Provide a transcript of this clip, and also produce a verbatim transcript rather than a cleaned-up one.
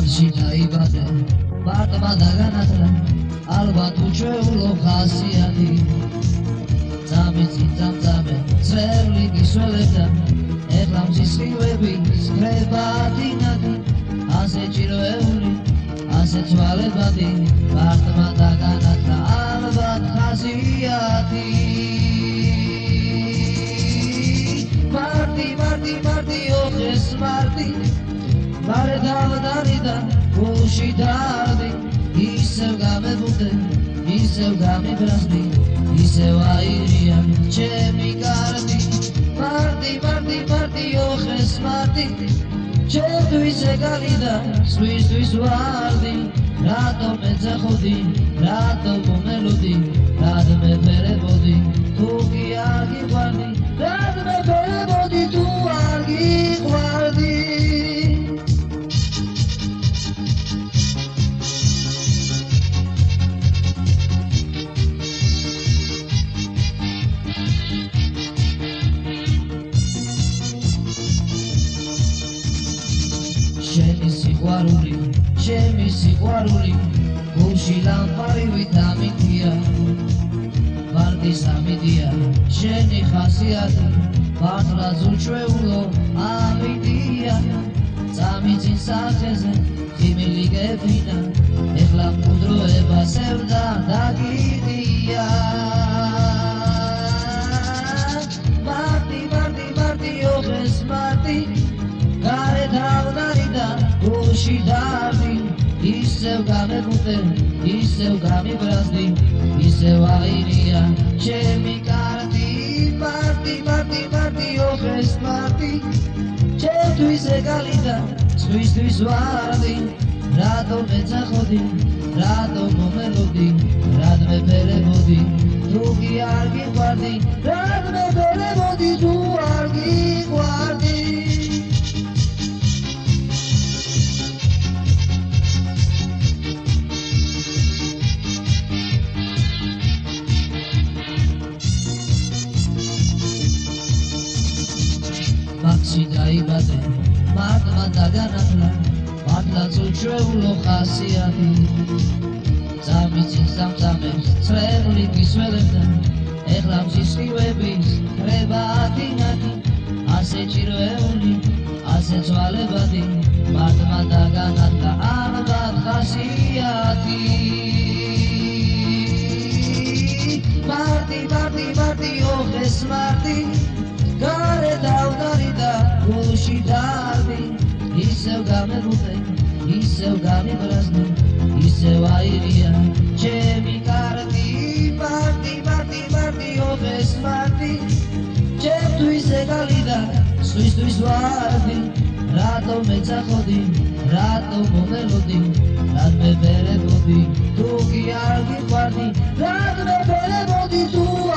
შინაიბადე მარტმა დაგანათლა ალბათ უჩვეულო ხასიათი ძამის ძამძამე წვერლი გისველებდა ეხლა მსისხლივები სკრება დინადი ასე ჭიროეული ასე ცვალებადი მარტმა დაგანათლა ალბათ ხასიათი მარტი მარტი მარტი ოხეს მარტი მარე დავდარიდა გულში დარდი ისევ გამებუდე ისევ გამიბრაზდი ისევ აირია ჩემი კარდი მარტი მარტი მარტი ოხეს მარტი ჩემთვის ეგალიდა სხვისთვის ვარდი რატომ ეძახოდი რატომ მომელოდი რად მეფერებოდი თუ კი არ გიყვარდი რად მეფერებოდი თუ არ გიყვარდი შენი სიყვარული, ჩემი სიყვარული, გულში ლამპარი ვიტამინია, ვარდის ამიდია, შენი ხასიათი, მართლაც უჩვეულო ამიდია, წამიწინ სახეზე, ხიმილი გეფინა, ეხლა მყუდროება სევდა დაგიდია. მარტი, მარტი, მარტი, ოხეს მარტი, გარე დავდარიდა გულში დარდი ისევ გამებუდე ისევ გამიბრაზდი ისევ აირია ჩემი კარდი მარტი მარტი მარტი ოხეს მარტი ჩემთვის ეგალიდა სხვისთვის ვარდი რატომ ეძახოდი რატომ მომელოდი რად მეფერებოდი თუ კი არ გიყვარდი რად მეფერებოდი თუ არ გიყვარდი მაქსი დაიბადე მარტმა დაგანათლა მართლაც უჩვეულო ხასიათი ძამიწინ სამძამებს წვერლი გისველებდა ეხლა მსისხლივების ხრება ათინათი ასე ჭიროეული ასე ცვალებადი მარტმა დაგანათლა ალბათ ხასიათი მარტი მარტი მარტი ოხეს მარტი გარე დავდარიდა გულში დარდი ისევ გამებუდე ისევ გამიბრაზდი ისევ აირია ჩემი კარდი მარტი მარტი მარტი ოხეს მარტი ჩემთვის ეგალიდა სხვისთვის ვარდი რატომ ეძახოდი რატომ მომელოდი რად მეფერებოდი თუ კი არ გიყვარდი რად მეფერებოდი თუ